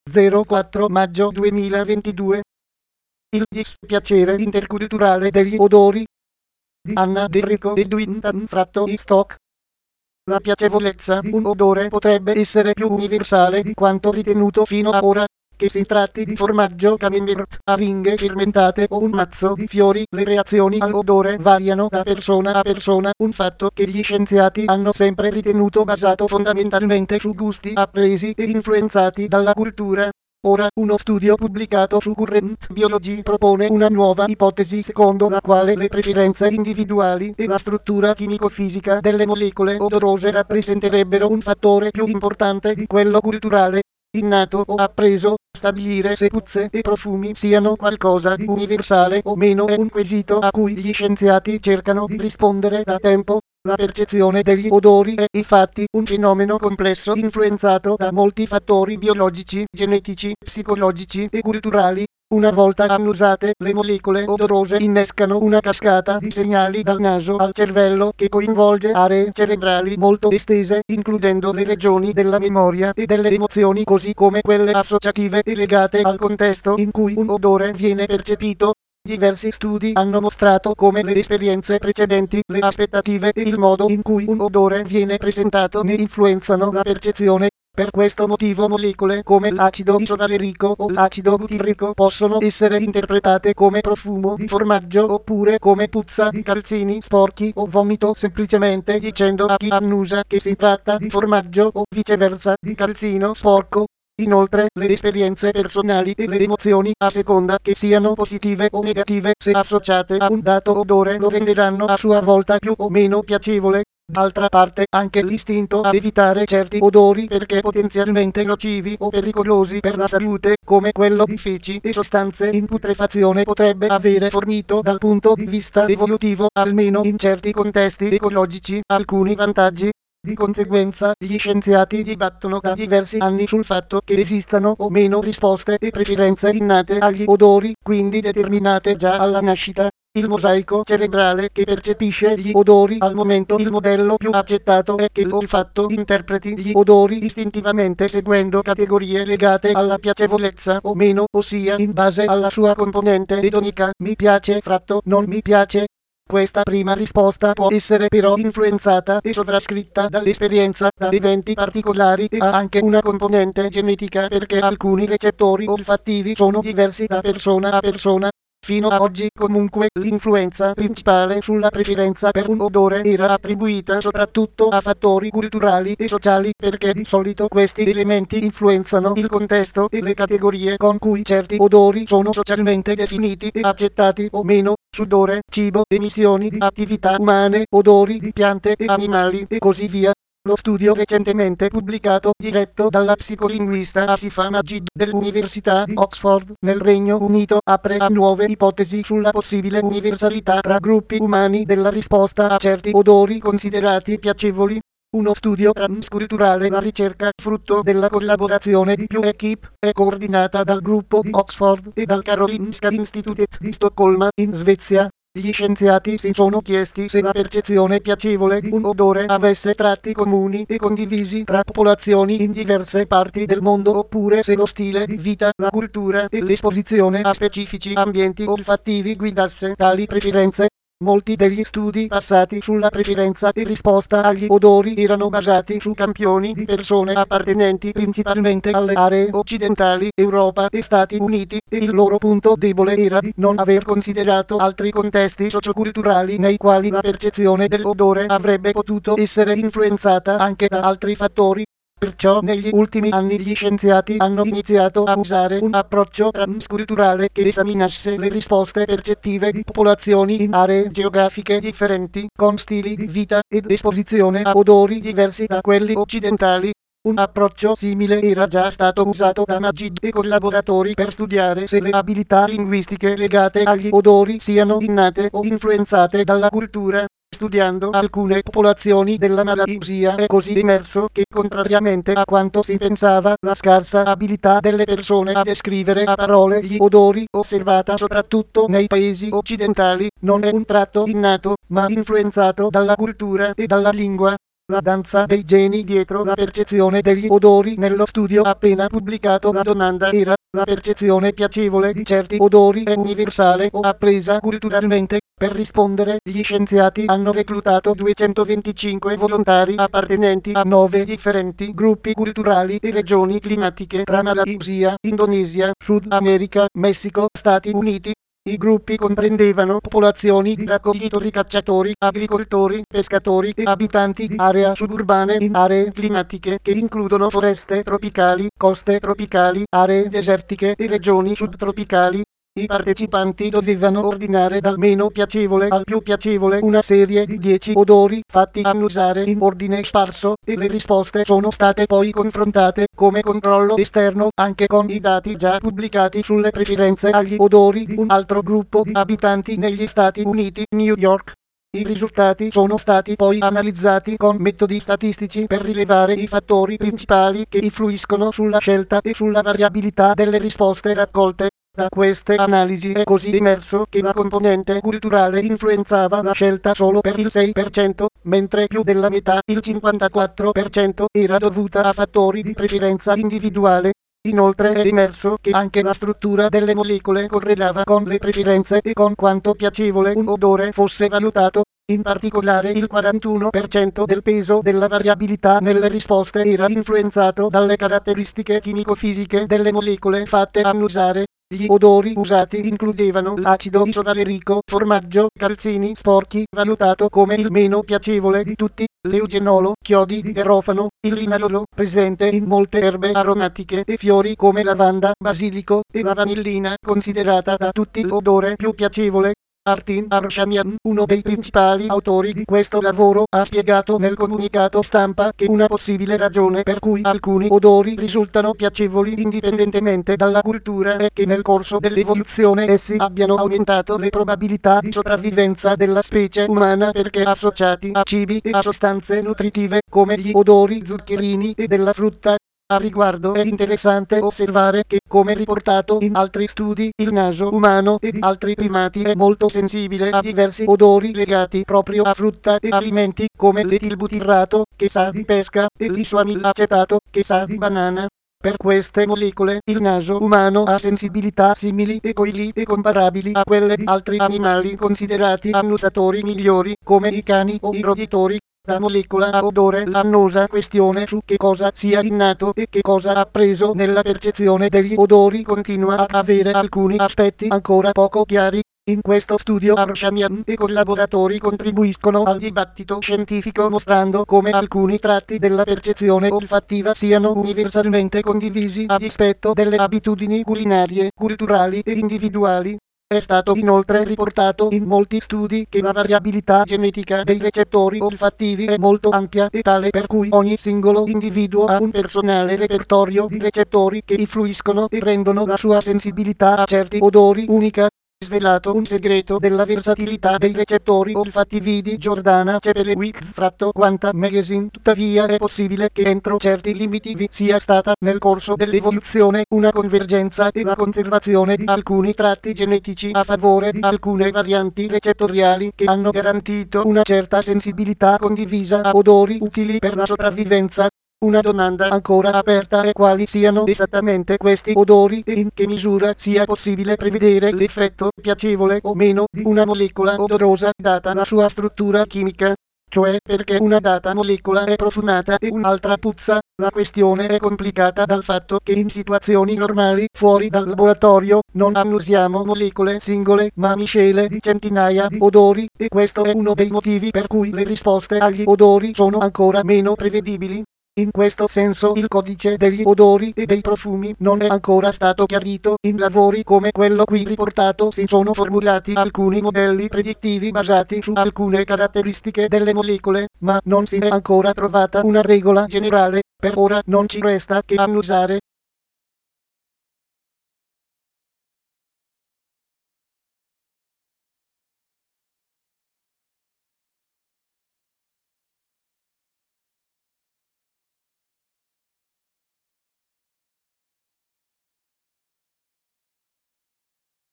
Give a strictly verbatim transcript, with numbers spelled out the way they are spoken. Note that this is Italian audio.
zero quattro maggio duemilaventidue. Il dispiacere interculturale degli odori di Anna De Rico e Edwin Fratto in stock. La piacevolezza di un odore potrebbe essere più universale di quanto ritenuto fino ad ora, che si tratti di formaggio camembert, aringhe fermentate o un mazzo di fiori. Le reazioni all'odore variano da persona a persona, un fatto che gli scienziati hanno sempre ritenuto basato fondamentalmente su gusti appresi e influenzati dalla cultura. Ora, uno studio pubblicato su Current Biology propone una nuova ipotesi secondo la quale le preferenze individuali e la struttura chimico-fisica delle molecole odorose rappresenterebbero un fattore più importante di quello culturale, innato o appreso. Stabilire se puzze e profumi siano qualcosa di universale o meno è un quesito a cui gli scienziati cercano di rispondere da tempo. La percezione degli odori è infatti un fenomeno complesso influenzato da molti fattori biologici, genetici, psicologici e culturali. Una volta annusate, le molecole odorose innescano una cascata di segnali dal naso al cervello che coinvolge aree cerebrali molto estese, includendo le regioni della memoria e delle emozioni, così come quelle associative e legate al contesto in cui un odore viene percepito. Diversi studi hanno mostrato come le esperienze precedenti, le aspettative e il modo in cui un odore viene presentato ne influenzano la percezione. Per questo motivo molecole come l'acido isovalerico o l'acido butirrico possono essere interpretate come profumo di formaggio oppure come puzza di calzini sporchi o vomito, semplicemente dicendo a chi annusa che si tratta di formaggio o viceversa di calzino sporco. Inoltre, le esperienze personali e le emozioni, a seconda che siano positive o negative, se associate a un dato odore, lo renderanno a sua volta più o meno piacevole. D'altra parte, anche l'istinto a evitare certi odori perché potenzialmente nocivi o pericolosi per la salute, come quello di feci e sostanze in putrefazione, potrebbe avere fornito dal punto di vista evolutivo, almeno in certi contesti ecologici, alcuni vantaggi. Di conseguenza, gli scienziati dibattono da diversi anni sul fatto che esistano o meno risposte e preferenze innate agli odori, quindi determinate già alla nascita. Il mosaico cerebrale che percepisce gli odori al momento. Il modello più accettato è che l'olfatto interpreti gli odori istintivamente seguendo categorie legate alla piacevolezza o meno, ossia in base alla sua componente edonica: mi piace fratto, non mi piace. Questa prima risposta può essere però influenzata e sovrascritta dall'esperienza, da eventi particolari e ha anche una componente genetica perché alcuni recettori olfattivi sono diversi da persona a persona. Fino ad oggi, comunque, l'influenza principale sulla preferenza per un odore era attribuita soprattutto a fattori culturali e sociali, perché di solito questi elementi influenzano il contesto e le categorie con cui certi odori sono socialmente definiti e accettati o meno: sudore, cibo, emissioni di attività umane, odori di piante e animali e così via. Lo studio recentemente pubblicato, diretto dalla psicolinguista Asifa Majid dell'Università di Oxford, nel Regno Unito, apre a nuove ipotesi sulla possibile universalità tra gruppi umani della risposta a certi odori considerati piacevoli. Uno studio transculturale, la ricerca, frutto della collaborazione di più equip, è coordinata dal gruppo di Oxford e dal Karolinska Institutet di Stoccolma, in Svezia. Gli scienziati si sono chiesti se la percezione piacevole di un odore avesse tratti comuni e condivisi tra popolazioni in diverse parti del mondo, oppure se lo stile di vita, la cultura e l'esposizione a specifici ambienti olfattivi guidasse tali preferenze. Molti degli studi passati sulla preferenza e risposta agli odori erano basati su campioni di persone appartenenti principalmente alle aree occidentali, Europa e Stati Uniti, e il loro punto debole era di non aver considerato altri contesti socioculturali nei quali la percezione dell'odore avrebbe potuto essere influenzata anche da altri fattori. Perciò negli ultimi anni gli scienziati hanno iniziato a usare un approccio transculturale che esaminasse le risposte percettive di popolazioni in aree geografiche differenti, con stili di vita ed esposizione a odori diversi da quelli occidentali. Un approccio simile era già stato usato da Majid e collaboratori per studiare se le abilità linguistiche legate agli odori siano innate o influenzate dalla cultura. Studiando alcune popolazioni della Malaysia è così emerso che, contrariamente a quanto si pensava, la scarsa abilità delle persone a descrivere a parole gli odori, osservata soprattutto nei paesi occidentali, non è un tratto innato, ma influenzato dalla cultura e dalla lingua. La danza dei geni dietro la percezione degli odori. Nello studio appena pubblicato la domanda era: la percezione piacevole di certi odori è universale o appresa culturalmente? Per rispondere, gli scienziati hanno reclutato duecentoventicinque volontari appartenenti a nove differenti gruppi culturali e regioni climatiche tra Malaysia, Indonesia, Sud America, Messico, Stati Uniti. I gruppi comprendevano popolazioni di raccoglitori cacciatori, agricoltori, pescatori e abitanti di aree suburbane in aree climatiche che includono foreste tropicali, coste tropicali, aree desertiche e regioni subtropicali. I partecipanti dovevano ordinare dal meno piacevole al più piacevole una serie di dieci odori fatti annusare in ordine sparso, e le risposte sono state poi confrontate come controllo esterno anche con i dati già pubblicati sulle preferenze agli odori di un altro gruppo di abitanti negli Stati Uniti, New York. I risultati sono stati poi analizzati con metodi statistici per rilevare i fattori principali che influiscono sulla scelta e sulla variabilità delle risposte raccolte. Da queste analisi è così emerso che la componente culturale influenzava la scelta solo per il sei per cento, mentre più della metà, il cinquantaquattro per cento, era dovuta a fattori di preferenza individuale. Inoltre è emerso che anche la struttura delle molecole correlava con le preferenze e con quanto piacevole un odore fosse valutato. In particolare il quarantuno per cento del peso della variabilità nelle risposte era influenzato dalle caratteristiche chimico-fisiche delle molecole fatte annusare. Gli odori usati includevano l'acido isovalerico, formaggio, calzini sporchi, valutato come il meno piacevole di tutti, l'eugenolo, chiodi di garofano, il linalolo, presente in molte erbe aromatiche e fiori come lavanda, basilico, e la vanillina, considerata da tutti l'odore più piacevole. Artin Arshamian, uno dei principali autori di questo lavoro, ha spiegato nel comunicato stampa che una possibile ragione per cui alcuni odori risultano piacevoli indipendentemente dalla cultura è che nel corso dell'evoluzione essi abbiano aumentato le probabilità di sopravvivenza della specie umana perché associati a cibi e a sostanze nutritive come gli odori zuccherini e della frutta. A riguardo è interessante osservare che, come riportato in altri studi, il naso umano e di altri primati è molto sensibile a diversi odori legati proprio a frutta e alimenti, come l'etilbutirrato, che sa di pesca, e l'isoamilacetato, che sa di banana. Per queste molecole, il naso umano ha sensibilità simili e coili e comparabili a quelle di altri animali considerati annusatori migliori, come i cani o i roditori. Da molecola a odore l'annosa questione su che cosa sia innato e che cosa appreso nella percezione degli odori continua ad avere alcuni aspetti ancora poco chiari. In questo studio Arshamian e collaboratori contribuiscono al dibattito scientifico mostrando come alcuni tratti della percezione olfattiva siano universalmente condivisi a dispetto delle abitudini culinarie, culturali e individuali. È stato inoltre riportato in molti studi che la variabilità genetica dei recettori olfattivi è molto ampia e tale per cui ogni singolo individuo ha un personale repertorio di recettori che influiscono e rendono la sua sensibilità a certi odori unica. Svelato un segreto della versatilità dei recettori olfattivi di Giordana Cepelewicz tratto Quanta Magazine. Tuttavia è possibile che entro certi limiti vi sia stata nel corso dell'evoluzione una convergenza e la conservazione di alcuni tratti genetici a favore di alcune varianti recettoriali che hanno garantito una certa sensibilità condivisa a odori utili per la sopravvivenza. Una domanda ancora aperta è quali siano esattamente questi odori e in che misura sia possibile prevedere l'effetto piacevole o meno di una molecola odorosa data la sua struttura chimica, cioè perché una data molecola è profumata e un'altra puzza. La questione è complicata dal fatto che in situazioni normali fuori dal laboratorio non annusiamo molecole singole ma miscele di centinaia di odori, e questo è uno dei motivi per cui le risposte agli odori sono ancora meno prevedibili. In questo senso il codice degli odori e dei profumi non è ancora stato chiarito. In lavori come quello qui riportato si sono formulati alcuni modelli predittivi basati su alcune caratteristiche delle molecole, ma non si è ancora trovata una regola generale. Per ora non ci resta che annusare